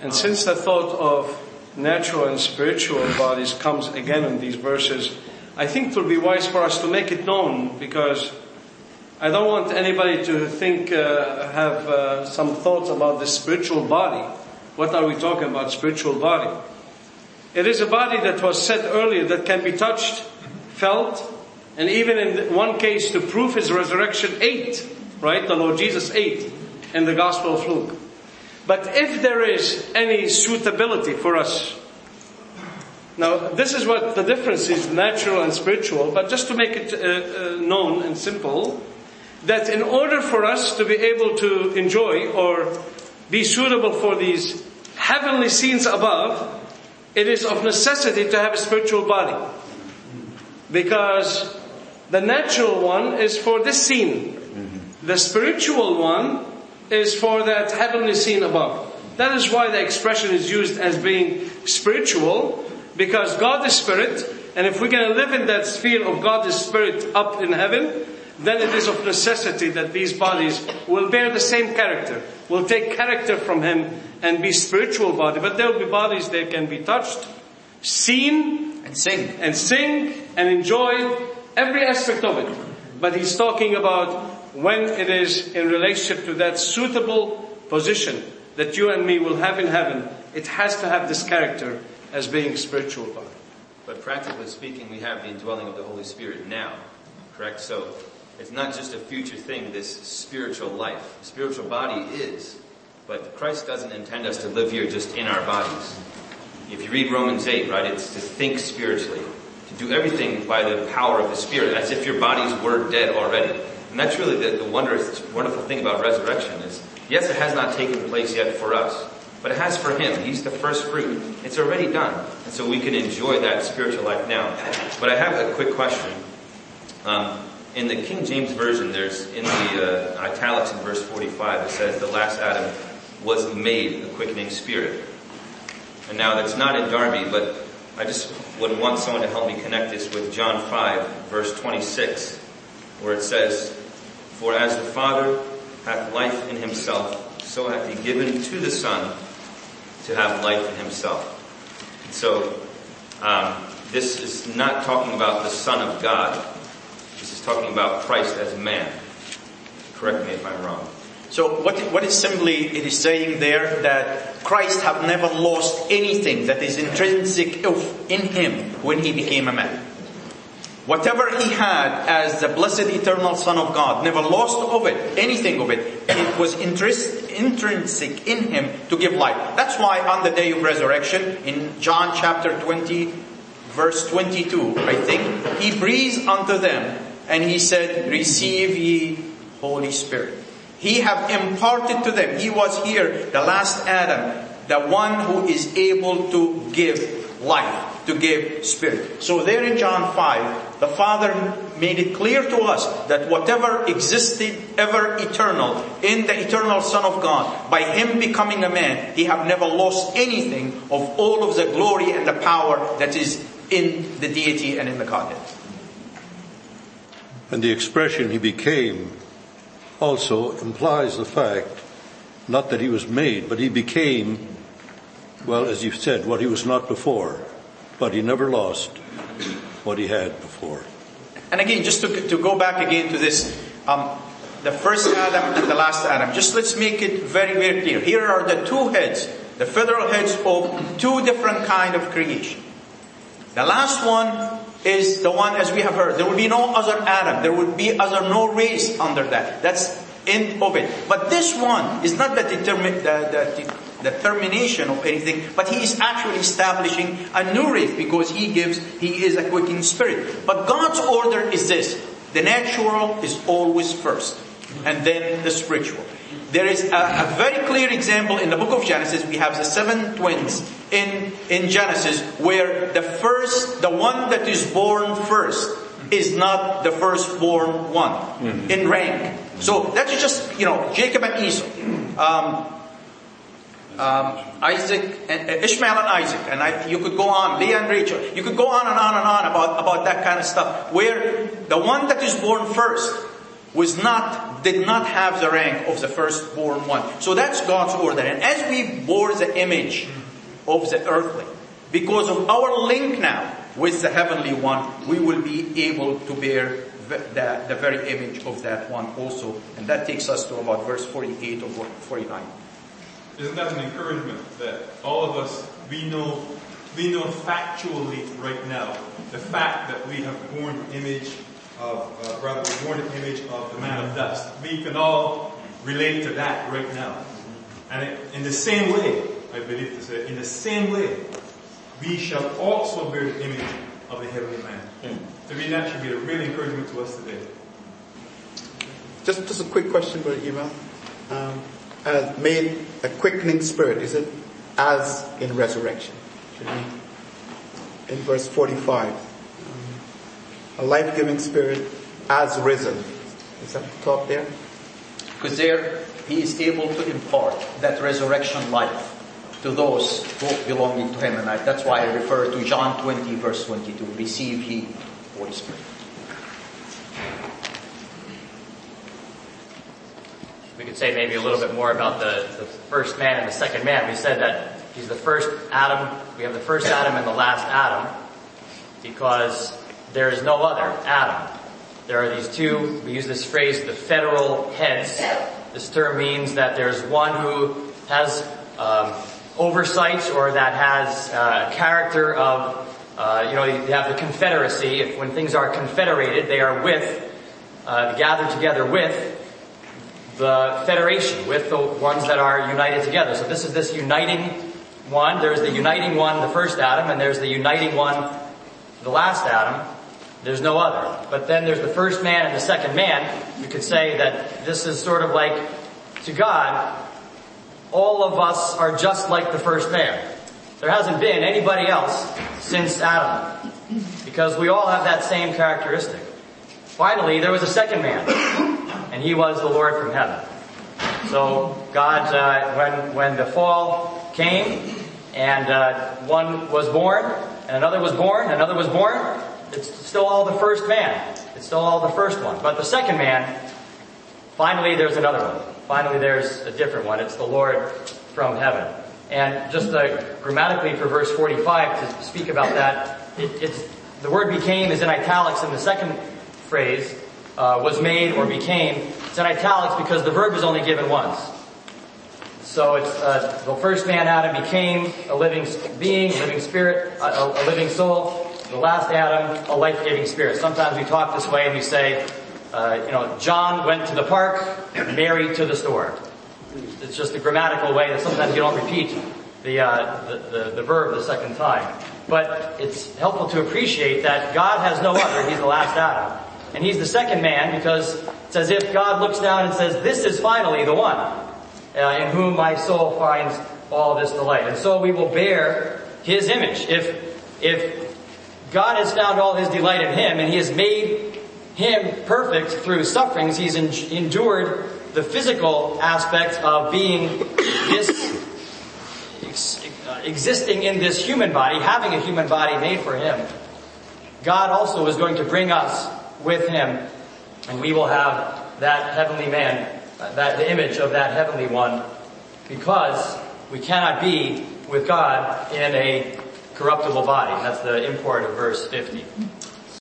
And since the thought of natural and spiritual bodies comes again in these verses, I think it will be wise for us to make it known, because I don't want anybody to think, have some thoughts about the spiritual body. What are we talking about, spiritual body? It is a body that was said earlier that can be touched, felt, and even in one case to prove his resurrection ate, right? The Lord Jesus ate in the Gospel of Luke. But if there is any suitability for us, now this is what the difference is, natural and spiritual, but just to make it known and simple, that in order for us to be able to enjoy or be suitable for these heavenly scenes above, it is of necessity to have a spiritual body. Because the natural one is for this scene. The spiritual one is for that heavenly scene above. That is why the expression is used as being spiritual, because God is spirit, and if we're going to live in that sphere of God is spirit up in heaven, then it is of necessity that these bodies will bear the same character, will take character from Him and be spiritual body. But there will be bodies that can be touched, seen, and sing and enjoy every aspect of it. But He's talking about when it is in relationship to that suitable position that you and me will have in heaven, it has to have this character as being spiritual body. But practically speaking, we have the indwelling of the Holy Spirit now, correct? So it's not just a future thing, this spiritual life. The spiritual body is, but Christ doesn't intend us to live here just in our bodies. If you read Romans 8, right, it's to think spiritually, to do everything by the power of the Spirit, as if your bodies were dead already. And that's really the wonderful thing about resurrection is, yes, it has not taken place yet for us, but it has for Him. He's the first fruit. It's already done. And so we can enjoy that spiritual life now. But I have a quick question. In the King James Version, there's in the italics in verse 45, it says the last Adam was made a quickening spirit. And now that's not in Darby, but I just would want someone to help me connect this with John 5, verse 26, where it says, for as the Father hath life in Himself, so hath He given to the Son to have life in Himself. So, this is not talking about the Son of God. This is talking about Christ as man. Correct me if I'm wrong. So what is simply it is saying there that Christ have never lost anything that is intrinsic in Him when He became a man. Whatever He had as the blessed eternal Son of God, never lost of it, anything of it. It was intrinsic in Him to give life. That's why on the day of resurrection, in John chapter 20, verse 22, I think, He breathed unto them and He said, receive ye Holy Spirit. He have imparted to them. He was here, the last Adam, the one who is able to give life, to give spirit. So there in John 5, the Father made it clear to us that whatever existed ever eternal in the eternal Son of God, by Him becoming a man, He have never lost anything of all of the glory and the power that is in the deity and in the Godhead. And the expression He became also implies the fact, not that He was made, but He became, well, as you said, what He was not before. But He never lost what He had before. And again, just to go back again to this, the first Adam and the last Adam, just let's make it very, very clear. Here are the two heads, the federal heads of two different kind of creation. The last one is the one, as we have heard, there will be no other Adam. There will be no race under that. That's end of it. But this one is not the termination of anything, but He is actually establishing a new race because He is a quickening spirit. But God's order is this. The natural is always first, and then the spiritual. There is a very clear example in the book of Genesis. We have the 7 twins in Genesis, where the one that is born first is not the firstborn one in rank. So that's just, Jacob and Esau. Isaac and Ishmael and Isaac, and you could go on, Leah and Rachel. You could go on and on and on about that kind of stuff, where the one that is born first was not did not have the rank of the firstborn one. So that's God's order. And as we bore the image of the earthly, because of our link now with the heavenly one, we will be able to bear the very image of that one also. And that takes us to about verse 48 or 49. Isn't that an encouragement that all of us, we know factually right now the fact that we have borne the image of, the man of dust. We can all relate to that right now. And in the same way, I believe to say, in the same way, we shall also bear the image of the heavenly man. To me, that should be a real encouragement to us today. Just a quick question, Brother Eva. Made a quickening spirit, is it as in resurrection? In verse 45, a life-giving spirit as risen. Is that taught there? Because there he is able to impart that resurrection life to those who belonging to him. And that's why I refer to John 20 verse 22. Receive ye Holy Spirit. We could say maybe a little bit more about the first man and the second man. We said that he's the first Adam. We have the first Adam and the last Adam because there is no other Adam. There are these two, we use this phrase, the federal heads. This term means that there's one who has oversight or that has a character of, you have the confederacy. When things are confederated, they are gathered together with the federation, with the ones that are united together. So this is this uniting one. There's the uniting one, the first Adam, and there's the uniting one, the last Adam. There's no other. But then there's the first man and the second man. You could say that this is sort of like, to God, all of us are just like the first man. There hasn't been anybody else since Adam, because we all have that same characteristic. Finally, there was a second man, and he was the Lord from heaven. So God, when the fall came, and one was born, and another was born, and another was born, it's still all the first man. It's still all the first one. But the second man, finally there's another one. Finally there's a different one. It's the Lord from heaven. And just grammatically for verse 45 to speak about that, the word became is in italics in the second phrase, was made or became. It's in italics because the verb is only given once. So it's the first man Adam became a living being, a living spirit, a living soul. The last Adam, a life-giving spirit. Sometimes we talk this way and we say, John went to the park, Mary to the store. It's just a grammatical way that sometimes you don't repeat the verb the second time. But it's helpful to appreciate that God has no other. He's the last Adam. And he's the second man because it's as if God looks down and says, this is finally the one in whom my soul finds all this delight. And so we will bear his image. If God has found all his delight in him and he has made him perfect through sufferings, he's endured the physical aspect of being existing in this human body, having a human body made for him. God also is going to bring us with him, and we will have that heavenly man, the image of that heavenly one, because we cannot be with God in a corruptible body. That's the import of verse 50.